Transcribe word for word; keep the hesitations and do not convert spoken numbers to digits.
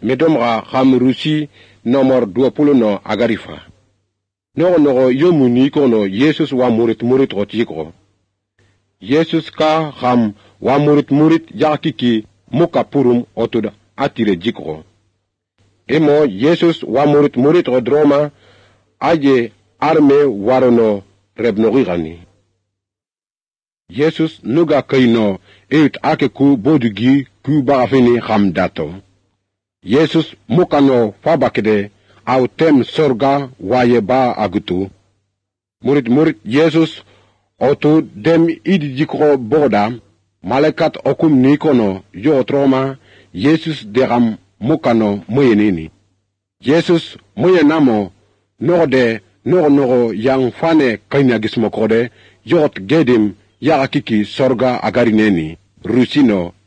medomra ham Rusi nomor dua puluh no agarifa. Nogo nogo yomuni kono Yesus wa murit murit rotiko. Yesus ka ham wa murit murit yakiki muka purum otuda atire jiko. Emo Yesus wa murit murit rodroma aje arme warono rebnorigani. Yesus nuga kaino eut ake ku bodugi ku barafini ham dato. Yesus mukano fabakede au tem sorga waye ba agutu. Murit murit Yesus otu dem idi jikro boda malakat okum nikono yotroma Yesus deram mukano moyenini. Yesus moyenamo norde nor noro yang fane kanya gismokode yot gedim yarakiki sorga agarineni rusino